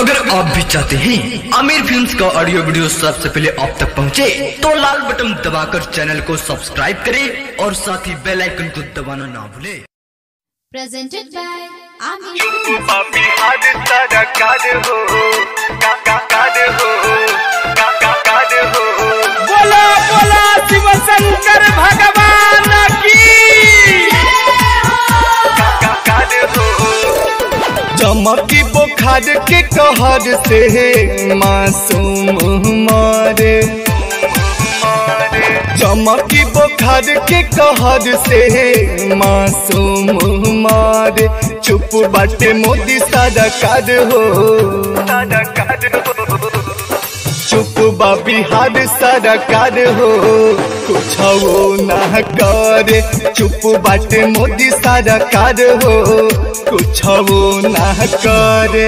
अगर आप भी चाहते हैं आमिर फिल्म्स का ऑडियो वीडियो सबसे पहले आप तक पहुंचे, तो लाल बटन दबाकर चैनल को सब्सक्राइब करें और साथ ही बेल आइकन को दबाना ना भूलें। Presented by Amir बोला बोला शिव शंकर भगवान की। चमकी बुखार के कहर से मासूम मारे, चमकी बुखार के कहर से मासूम मारे। चुप बाटे मोदी सरकार हो, चुप बा बिहार सरकार हो, कुछ वो न करे। चुप बाटे मोदी सरकार हो, कुछ वो न करे।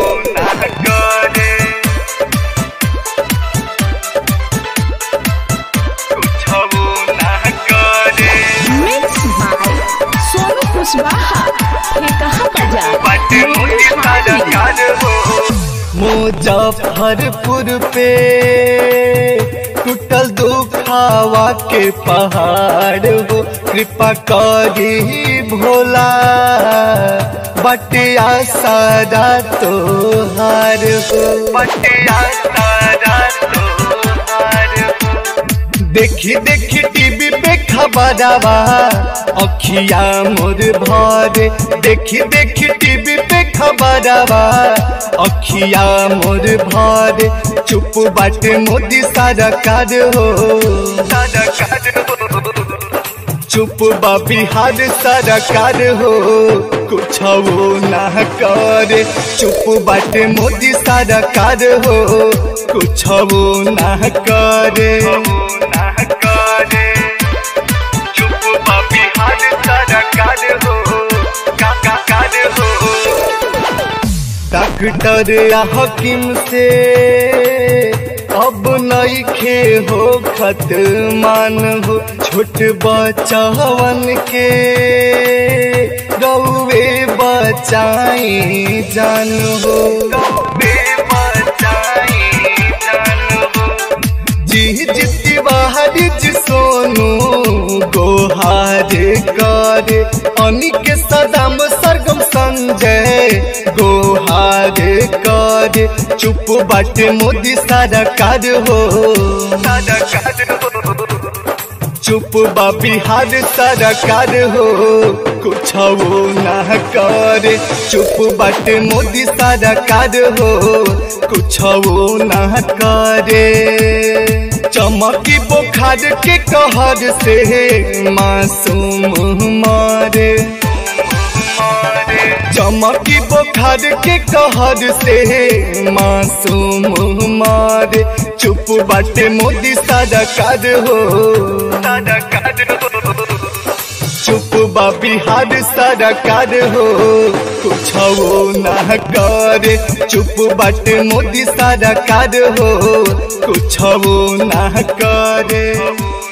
मिक्स भाई सोनू कुशवाहा ने कहा मुजफ्फरपुर पे टूटल दुखावा के पहाड़ हो, कृपा करी भोला बटिया सारा तोहार हो, बटिया सारा तोहार हो। देखी देखी टीवी पे खबरवा अखिया मोर भरे, देखी देखी टीवी पे खबरवा अखिया मोर भरे। चुप बाटे मोदी सरकार हो, चुप बा बिहार सरकार हो, कुछ वो न करे। चुप बाटे मोदी सरकार हो, कुछ वो न करे। डॉक्टर या हकीम से अब नइखे हो खतमान हो, छोट बचवन के रउवे बचाई जान हो, जी जिति बाहरी जी सोनू गोहार करे। अनिक सदाम सरगम संजय गोहार करे। चुप बाटे मोदी सरकार हो, चुप बा बिहार सरकार हो, कुछ वो न करे। चुप बाटे मोदी सरकार हो, कुछ वो न करे। चमकी बुखार के कहर से मासूम मारे, चमकी बुखार के कहर से मासूम मारे। चुप बाटे मोदी सरकार हो, चुप बा बिहार सरकार हो, कुछ वो न करे। चुप बाटे मोदी सरकार हो, कुछ वो न करे।